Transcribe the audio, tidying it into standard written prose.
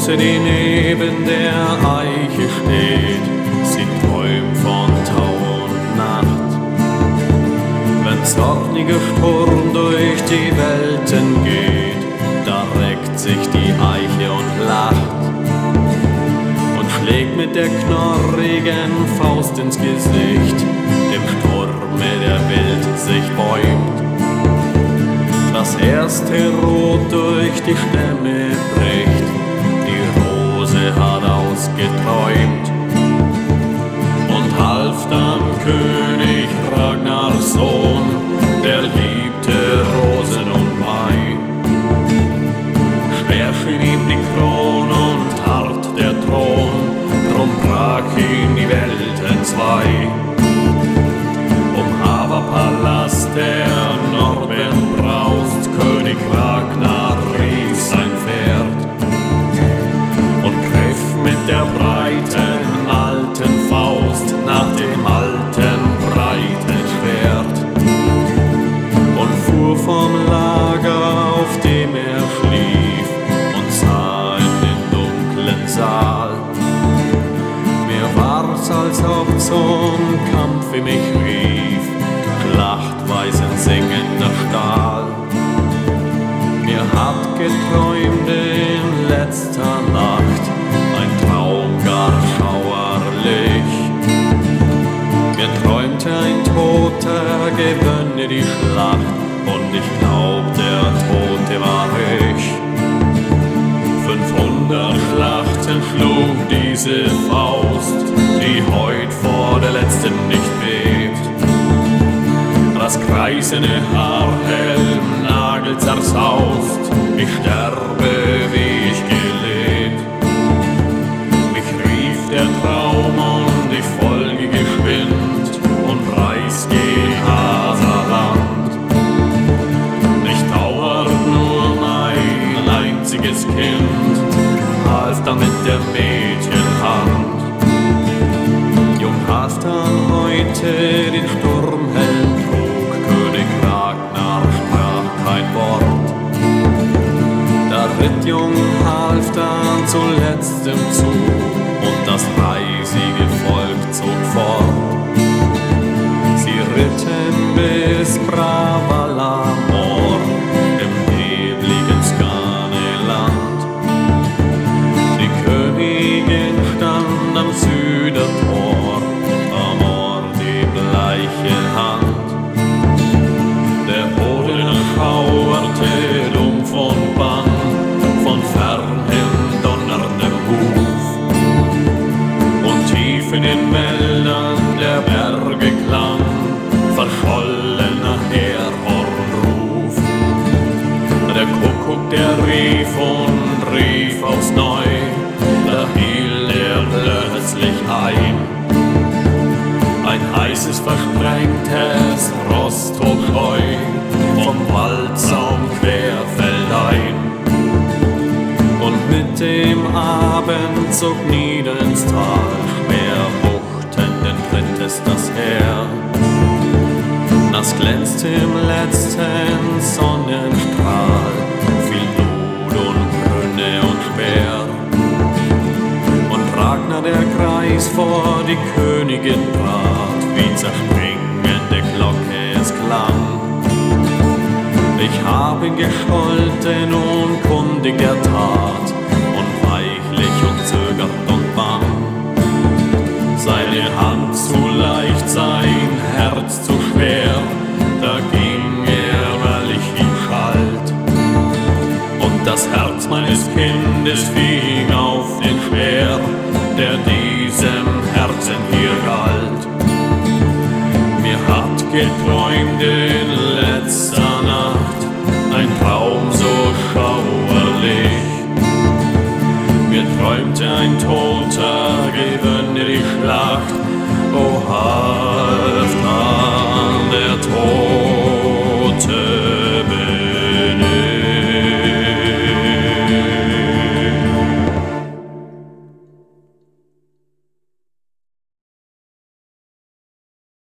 Rose, die neben der Eiche steht, sie träumt von Tau und Nacht. Wenn zorniger Sturm durch die Welten geht, da reckt sich die Eiche und lacht und schlägt mit der knorrigen Faust ins Gesicht, dem Sturme der Welt sich bäumt. Das erste Rot durch die Stämme bricht, die Rose hat ausgeträumt und half dann König Ragnars Sohn, der liebte Rosen und Mai. Schwer schien ihm die Kron und hart der Thron, drum brach ihn die Welt entzwei. Palast der Nordwind braust, König Ragnar rief sein Pferd und griff mit der breiten alten Faust nach dem alten breiten Schwert und fuhr vom Lager, auf dem er schlief, und sah in den dunklen Saal. Mir war's, als ob zum Kampf in mich rief, Schlachtweisen singender Stahl. Mir hat geträumt in letzter Nacht ein Traum gar schauerlich. Mir träumte ein Toter gewönne die Schlacht und ich glaub, der Tote war ich. 500 Schlachten schlug diese Faust, die heut vor der letzten nicht bebt. Das kreisende Haarhelm Nagel zersaust, ich sterbe, wie ich gelebt. Mich rief der Traum und ich folge geschwind und reiß gen Hasaland. Nicht dauert nur mein einziges Kind, half dann mit der Mädchenhand. Jung Halfdan heute den Sturmhelm trug, König Ragnar sprach kein Wort. Da ritt Jung Halfdan zuletzt im Zug und das reisige Volk zog fort. Sie ritten bis Bravalamor im nebligen Skaneland. Die Königin stand am Südertor, Amor die bleiche Hand. Der Boden schauerte dumpf und bang, von fernhem donnerndem Huf. Und tief in den Wäldern der Berge klang verschollener Heerhornruf. Der Kuckuck, der rief und rief aufs Neu, da hielt er plötzlich ein. Ein heißes, versprengtes Rost hob Scheu vom Waldsaum querfeldein. Und mit dem Abend zog nieder ins Tal, schwer wuchtenden Trittes das Heer. Nass glänzte im letzten Sonnenstrahl, viel Blut und Brünne und Speer. Und Ragnar der Greis vor die Königin trat, wie zerspringende Glocke es klang. Ich hab ihn gescholten und kundig der Tat und weichlich und zögernd und bang. Seine Hand zu leicht, sein Herz zu schwer, da ging er, weil ich ihn schalt. Und das Herz meines Kindes fing auf den Speer, der diesem Herzen hier galt. Mir hat geträumt